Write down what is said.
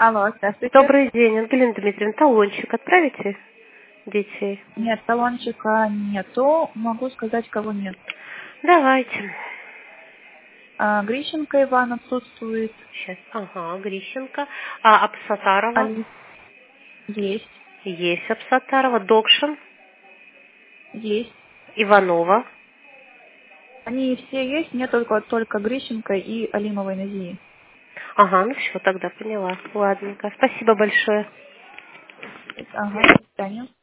Алло, здравствуйте. Добрый день, Ангелина Дмитриевна, талончик отправите детей? Нет, талончика нету. Могу сказать, кого нет. Давайте. Грищенко Иван отсутствует. Сейчас. Ага, Грищенко. А Апсатарова? Али есть. Есть Апсатарова. Докшин? Есть. Иванова? Они все есть, нет только Грищенко и Алимовой Назии. Ага, ну все, тогда поняла. Ладненько. Спасибо большое. Ага, до свидания.